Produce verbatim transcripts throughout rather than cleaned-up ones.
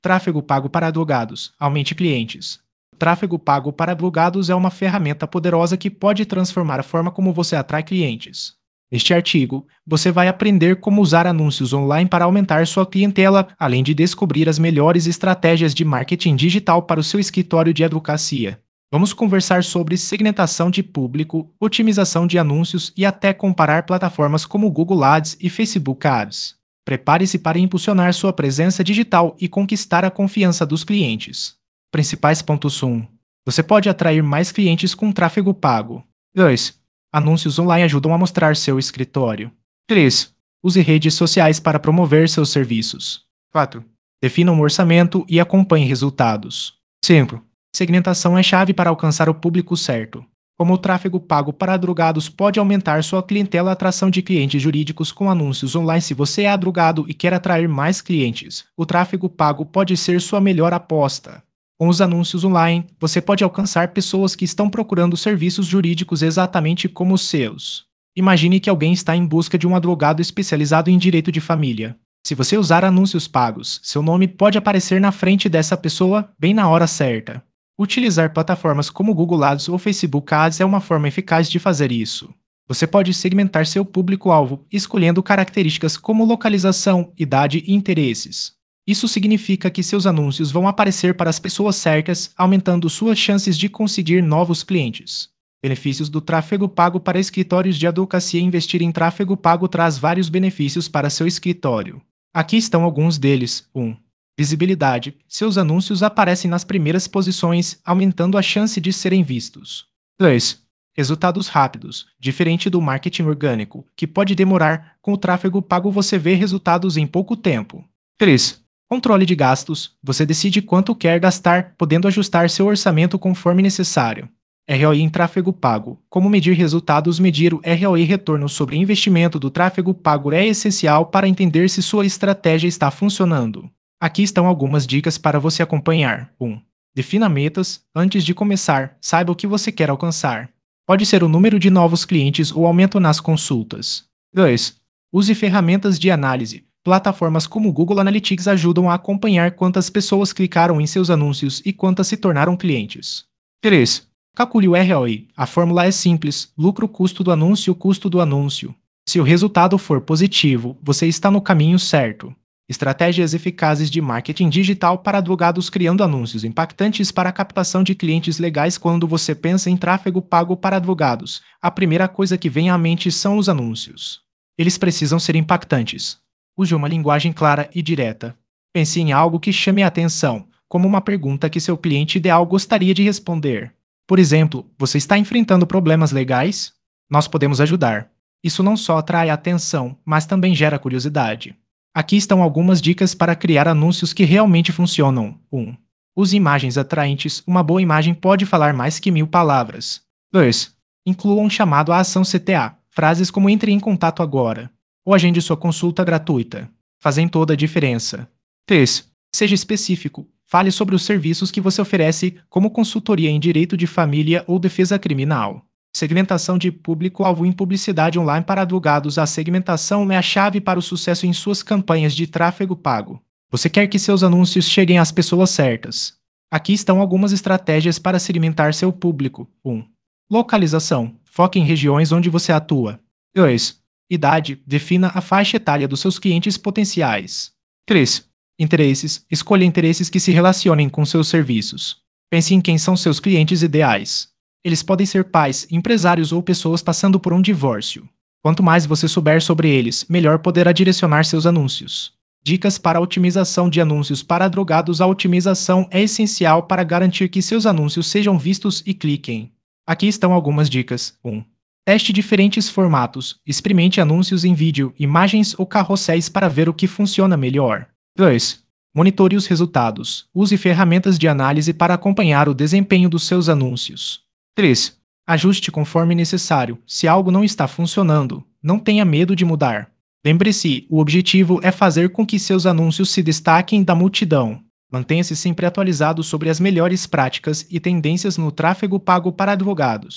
Tráfego pago para advogados. Aumente clientes. O tráfego pago para advogados é uma ferramenta poderosa que pode transformar a forma como você atrai clientes. Neste artigo, você vai aprender como usar anúncios online para aumentar sua clientela, além de descobrir as melhores estratégias de marketing digital para o seu escritório de advocacia. Vamos conversar sobre segmentação de público, otimização de anúncios e até comparar plataformas como Google Ads e Facebook Ads. Prepare-se para impulsionar sua presença digital e conquistar a confiança dos clientes. Principais pontos um. Você pode atrair mais clientes com tráfego pago. dois. Anúncios online ajudam a mostrar seu escritório. três. Use redes sociais para promover seus serviços. quatro. Defina um orçamento e acompanhe resultados. cinco. Segmentação é chave para alcançar o público certo. Como o tráfego pago para advogados pode aumentar sua clientela, a atração de clientes jurídicos com anúncios online. Se você é advogado e quer atrair mais clientes, o tráfego pago pode ser sua melhor aposta. Com os anúncios online, você pode alcançar pessoas que estão procurando serviços jurídicos exatamente como os seus. Imagine que alguém está em busca de um advogado especializado em direito de família. Se você usar anúncios pagos, seu nome pode aparecer na frente dessa pessoa bem na hora certa. Utilizar plataformas como Google Ads ou Facebook Ads é uma forma eficaz de fazer isso. Você pode segmentar seu público-alvo, escolhendo características como localização, idade e interesses. Isso significa que seus anúncios vão aparecer para as pessoas certas, aumentando suas chances de conseguir novos clientes. Benefícios do tráfego pago para escritórios de advocacia. Investir em tráfego pago traz vários benefícios para seu escritório. Aqui estão alguns deles. um. Visibilidade. Seus anúncios aparecem nas primeiras posições, aumentando a chance de serem vistos. dois. Resultados rápidos. Diferente do marketing orgânico, que pode demorar, com o tráfego pago você vê resultados em pouco tempo. três. Controle de gastos. Você decide quanto quer gastar, podendo ajustar seu orçamento conforme necessário. R O I em tráfego pago. Como medir resultados? Medir o R O I, retorno sobre investimento do tráfego pago, é essencial para entender se sua estratégia está funcionando. Aqui estão algumas dicas para você acompanhar. um. Defina metas. Antes de começar, saiba o que você quer alcançar. Pode ser o número de novos clientes ou aumento nas consultas. dois. Use ferramentas de análise. Plataformas como Google Analytics ajudam a acompanhar quantas pessoas clicaram em seus anúncios e quantas se tornaram clientes. três. Calcule o R O I. A fórmula é simples: lucro, custo do anúncio, custo do anúncio. Se o resultado for positivo, você está no caminho certo. Estratégias eficazes de marketing digital para advogados. Criando anúncios impactantes para a captação de clientes legais. Quando você pensa em tráfego pago para advogados, a primeira coisa que vem à mente são os anúncios. Eles precisam ser impactantes. Use uma linguagem clara e direta. Pense em algo que chame a atenção, como uma pergunta que seu cliente ideal gostaria de responder. Por exemplo, você está enfrentando problemas legais? Nós podemos ajudar. Isso não só atrai atenção, mas também gera curiosidade. Aqui estão algumas dicas para criar anúncios que realmente funcionam. um. Use imagens atraentes. Uma boa imagem pode falar mais que mil palavras. dois. Inclua um chamado à ação C T A. Frases como "entre em contato agora" ou "agende sua consulta gratuita" fazem toda a diferença. três. Seja específico. Fale sobre os serviços que você oferece, como consultoria em direito de família ou defesa criminal. Segmentação de público-alvo em publicidade online para advogados. A segmentação é a chave para o sucesso em suas campanhas de tráfego pago. Você quer que seus anúncios cheguem às pessoas certas. Aqui estão algumas estratégias para segmentar seu público. um. Localização. Foque em regiões onde você atua. dois. Idade. Defina a faixa etária dos seus clientes potenciais. três. Interesses. Escolha interesses que se relacionem com seus serviços. Pense em quem são seus clientes ideais. Eles podem ser pais, empresários ou pessoas passando por um divórcio. Quanto mais você souber sobre eles, melhor poderá direcionar seus anúncios. Dicas para a otimização de anúncios para advogados. A otimização é essencial para garantir que seus anúncios sejam vistos e cliquem. Aqui estão algumas dicas. um. Teste diferentes formatos. Experimente anúncios em vídeo, imagens ou carrosséis para ver o que funciona melhor. dois. Monitore os resultados. Use ferramentas de análise para acompanhar o desempenho dos seus anúncios. três. Ajuste conforme necessário. Se algo não está funcionando, não tenha medo de mudar. Lembre-se, o objetivo é fazer com que seus anúncios se destaquem da multidão. Mantenha-se sempre atualizado sobre as melhores práticas e tendências no tráfego pago para advogados.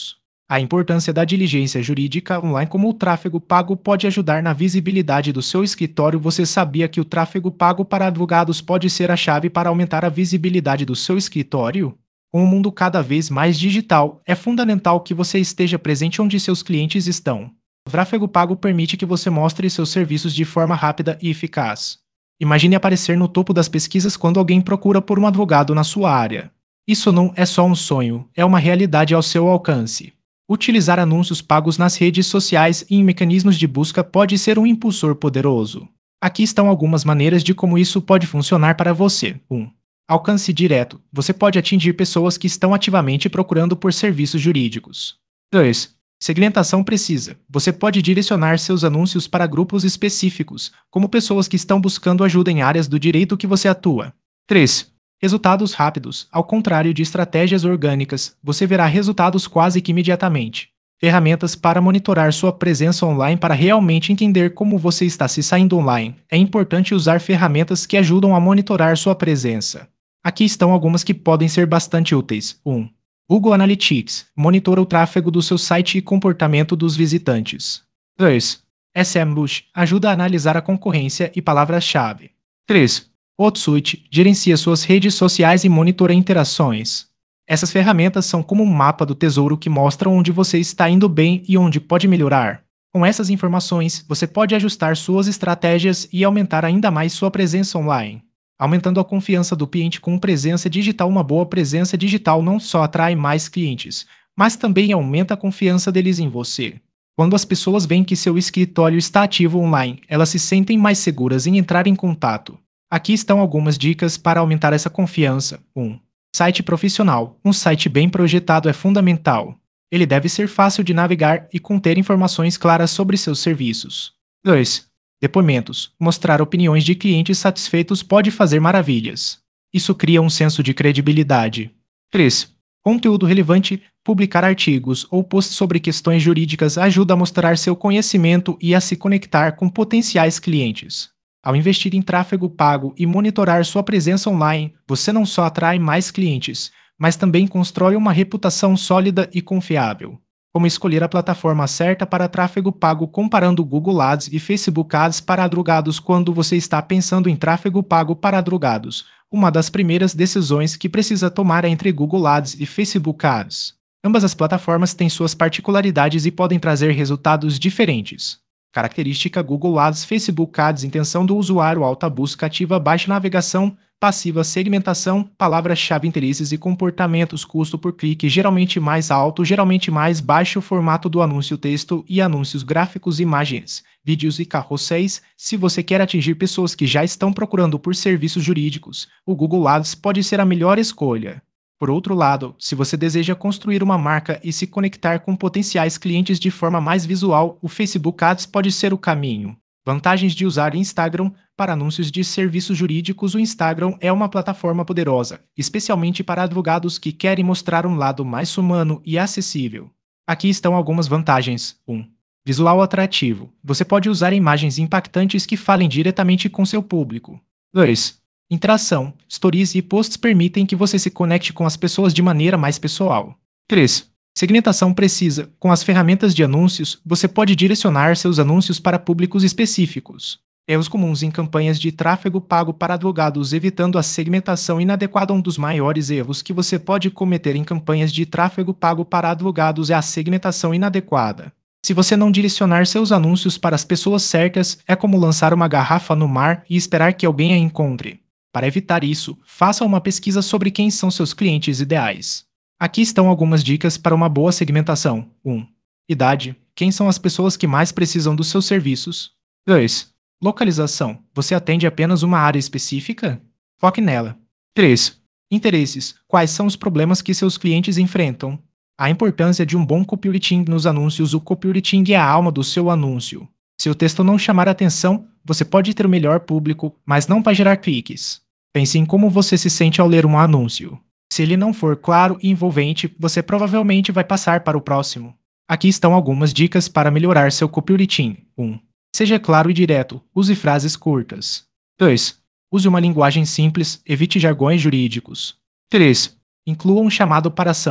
A importância da diligência jurídica online. Como o tráfego pago pode ajudar na visibilidade do seu escritório. Você sabia que o tráfego pago para advogados pode ser a chave para aumentar a visibilidade do seu escritório? Com um mundo cada vez mais digital, é fundamental que você esteja presente onde seus clientes estão. O tráfego pago permite que você mostre seus serviços de forma rápida e eficaz. Imagine aparecer no topo das pesquisas quando alguém procura por um advogado na sua área. Isso não é só um sonho, é uma realidade ao seu alcance. Utilizar anúncios pagos nas redes sociais e em mecanismos de busca pode ser um impulsor poderoso. Aqui estão algumas maneiras de como isso pode funcionar para você. um. Alcance direto. Você pode atingir pessoas que estão ativamente procurando por serviços jurídicos. dois. Segmentação precisa. Você pode direcionar seus anúncios para grupos específicos, como pessoas que estão buscando ajuda em áreas do direito que você atua. três. Resultados rápidos. Ao contrário de estratégias orgânicas, você verá resultados quase que imediatamente. Ferramentas para monitorar sua presença online. Para realmente entender como você está se saindo online, é importante usar ferramentas que ajudam a monitorar sua presença. Aqui estão algumas que podem ser bastante úteis. um. Google Analytics monitora o tráfego do seu site e comportamento dos visitantes. dois. SEMrush ajuda a analisar a concorrência e palavras-chave. três. Hootsuite gerencia suas redes sociais e monitora interações. Essas ferramentas são como um mapa do tesouro que mostram onde você está indo bem e onde pode melhorar. Com essas informações, você pode ajustar suas estratégias e aumentar ainda mais sua presença online. Aumentando a confiança do cliente com presença digital. Uma boa presença digital não só atrai mais clientes, mas também aumenta a confiança deles em você. Quando as pessoas veem que seu escritório está ativo online, elas se sentem mais seguras em entrar em contato. Aqui estão algumas dicas para aumentar essa confiança. um. Site profissional. Um site bem projetado é fundamental. Ele deve ser fácil de navegar e conter informações claras sobre seus serviços. dois. Depoimentos. Mostrar opiniões de clientes satisfeitos pode fazer maravilhas. Isso cria um senso de credibilidade. três. Conteúdo relevante. Publicar artigos ou posts sobre questões jurídicas ajuda a mostrar seu conhecimento e a se conectar com potenciais clientes. Ao investir em tráfego pago e monitorar sua presença online, você não só atrai mais clientes, mas também constrói uma reputação sólida e confiável. Como escolher a plataforma certa para tráfego pago? Comparando Google Ads e Facebook Ads para advogados. Quando você está pensando em tráfego pago para advogados, uma das primeiras decisões que precisa tomar é entre Google Ads e Facebook Ads. Ambas as plataformas têm suas particularidades e podem trazer resultados diferentes. Característica: Google Ads, Facebook Ads, intenção do usuário, alta busca ativa, baixa navegação, passiva, segmentação, palavras-chave, interesses e comportamentos, custo por clique geralmente mais alto, geralmente mais baixo, formato do anúncio, texto e anúncios gráficos, imagens, vídeos e carrosséis. Se você quer atingir pessoas que já estão procurando por serviços jurídicos, o Google Ads pode ser a melhor escolha. Por outro lado, se você deseja construir uma marca e se conectar com potenciais clientes de forma mais visual, o Facebook Ads pode ser o caminho. Vantagens de usar Instagram para anúncios de serviços jurídicos. O Instagram é uma plataforma poderosa, especialmente para advogados que querem mostrar um lado mais humano e acessível. Aqui estão algumas vantagens. um. Visual atrativo. Você pode usar imagens impactantes que falem diretamente com seu público. dois. Interação. Stories e posts permitem que você se conecte com as pessoas de maneira mais pessoal. três. Segmentação precisa. Com as ferramentas de anúncios, você pode direcionar seus anúncios para públicos específicos. Erros comuns em campanhas de tráfego pago para advogados. Evitando a segmentação inadequada. Um dos maiores erros que você pode cometer em campanhas de tráfego pago para advogados é a segmentação inadequada. Se você não direcionar seus anúncios para as pessoas certas, é como lançar uma garrafa no mar e esperar que alguém a encontre. Para evitar isso, faça uma pesquisa sobre quem são seus clientes ideais. Aqui estão algumas dicas para uma boa segmentação. um. Idade. Quem são as pessoas que mais precisam dos seus serviços? dois. Localização. Você atende apenas uma área específica? Foque nela. três. Interesses. Quais são os problemas que seus clientes enfrentam? A importância de um bom copywriting nos anúncios. O copywriting é a alma do seu anúncio. Se o texto não chamar atenção, você pode ter o melhor público, mas não vai gerar cliques. Pense em como você se sente ao ler um anúncio. Se ele não for claro e envolvente, você provavelmente vai passar para o próximo. Aqui estão algumas dicas para melhorar seu copywriting. um. Seja claro e direto. Use frases curtas. dois. Use uma linguagem simples. Evite jargões jurídicos. três. Inclua um chamado para ação.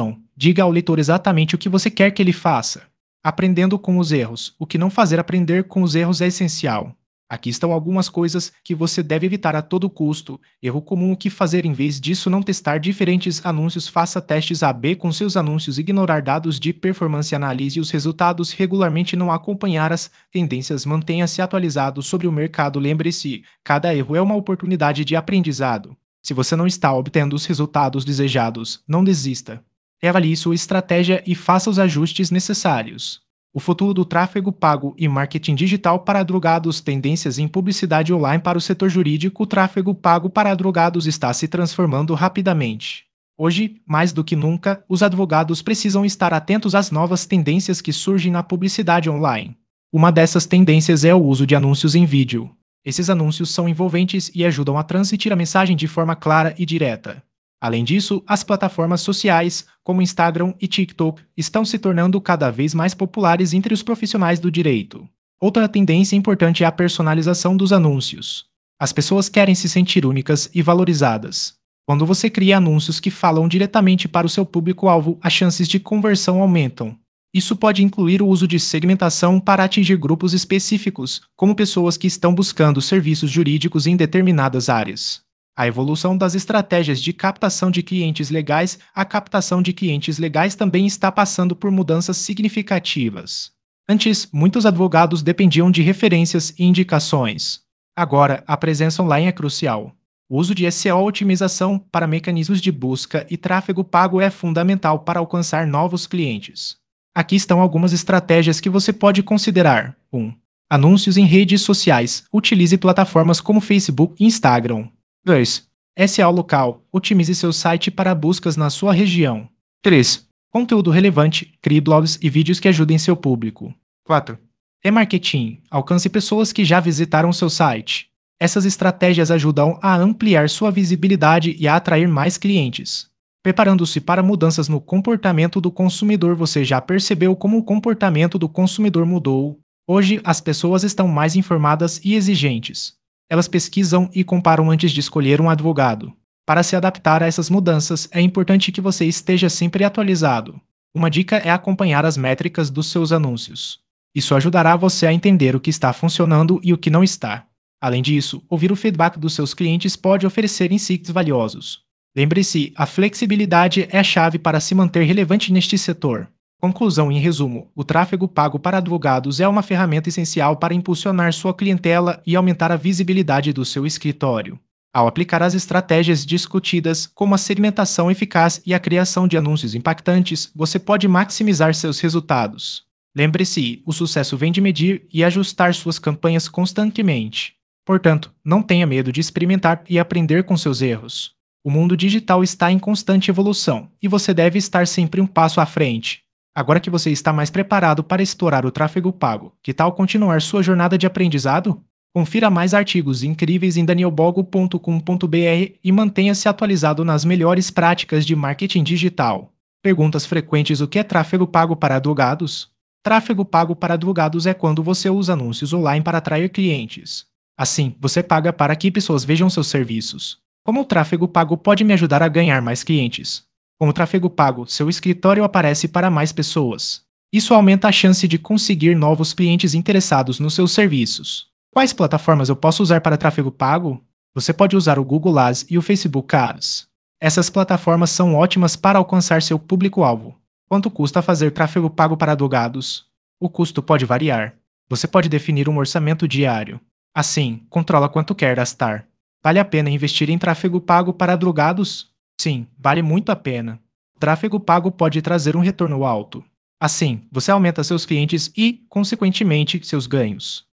Diga ao leitor exatamente o que você quer que ele faça. Aprendendo com os erros. O que não fazer aprender com os erros é essencial. Aqui estão algumas coisas que você deve evitar a todo custo. Erro comum: o que fazer em vez disso, não testar diferentes anúncios. Faça testes A B com seus anúncios, ignorar dados de performance, analise os resultados regularmente, não acompanhar as tendências, mantenha-se atualizado sobre o mercado. Lembre-se, cada erro é uma oportunidade de aprendizado. Se você não está obtendo os resultados desejados, não desista. Avalie sua estratégia e faça os ajustes necessários. O futuro do tráfego pago e marketing digital para advogados. Tendências em publicidade online para o setor jurídico. O tráfego pago para advogados está se transformando rapidamente. Hoje, mais do que nunca, os advogados precisam estar atentos às novas tendências que surgem na publicidade online. Uma dessas tendências é o uso de anúncios em vídeo. Esses anúncios são envolventes e ajudam a transmitir a mensagem de forma clara e direta. Além disso, as plataformas sociais, como Instagram e TikTok, estão se tornando cada vez mais populares entre os profissionais do direito. Outra tendência importante é a personalização dos anúncios. As pessoas querem se sentir únicas e valorizadas. Quando você cria anúncios que falam diretamente para o seu público-alvo, as chances de conversão aumentam. Isso pode incluir o uso de segmentação para atingir grupos específicos, como pessoas que estão buscando serviços jurídicos em determinadas áreas. A evolução das estratégias de captação de clientes legais. A captação de clientes legais também está passando por mudanças significativas. Antes, muitos advogados dependiam de referências e indicações. Agora, a presença online é crucial. O uso de S E O otimização para mecanismos de busca e tráfego pago é fundamental para alcançar novos clientes. Aqui estão algumas estratégias que você pode considerar. um. Anúncios em redes sociais. Utilize plataformas como Facebook e Instagram. dois. S E O local. Otimize seu site para buscas na sua região. três. Conteúdo relevante. Crie blogs e vídeos que ajudem seu público. quatro. Remarketing. Alcance pessoas que já visitaram seu site. Essas estratégias ajudam a ampliar sua visibilidade e a atrair mais clientes. Preparando-se para mudanças no comportamento do consumidor. Você já percebeu como o comportamento do consumidor mudou? Hoje, as pessoas estão mais informadas e exigentes. Elas pesquisam e comparam antes de escolher um advogado. Para se adaptar a essas mudanças, é importante que você esteja sempre atualizado. Uma dica é acompanhar as métricas dos seus anúncios. Isso ajudará você a entender o que está funcionando e o que não está. Além disso, ouvir o feedback dos seus clientes pode oferecer insights valiosos. Lembre-se, a flexibilidade é a chave para se manter relevante neste setor. Conclusão: em resumo, o tráfego pago para advogados é uma ferramenta essencial para impulsionar sua clientela e aumentar a visibilidade do seu escritório. Ao aplicar as estratégias discutidas, como a segmentação eficaz e a criação de anúncios impactantes, você pode maximizar seus resultados. Lembre-se, o sucesso vem de medir e ajustar suas campanhas constantemente. Portanto, não tenha medo de experimentar e aprender com seus erros. O mundo digital está em constante evolução, e você deve estar sempre um passo à frente. Agora que você está mais preparado para explorar o tráfego pago, que tal continuar sua jornada de aprendizado? Confira mais artigos incríveis em daniel bogo ponto com ponto b r e mantenha-se atualizado nas melhores práticas de marketing digital. Perguntas frequentes: o que é tráfego pago para advogados? Tráfego pago para advogados é quando você usa anúncios online para atrair clientes. Assim, você paga para que pessoas vejam seus serviços. Como o tráfego pago pode me ajudar a ganhar mais clientes? Com o tráfego pago, seu escritório aparece para mais pessoas. Isso aumenta a chance de conseguir novos clientes interessados nos seus serviços. Quais plataformas eu posso usar para tráfego pago? Você pode usar o Google Ads e o Facebook Ads. Essas plataformas são ótimas para alcançar seu público-alvo. Quanto custa fazer tráfego pago para advogados? O custo pode variar. Você pode definir um orçamento diário. Assim, controla quanto quer gastar. Vale a pena investir em tráfego pago para advogados? Sim, vale muito a pena. O tráfego pago pode trazer um retorno alto. Assim, você aumenta seus clientes e, consequentemente, seus ganhos.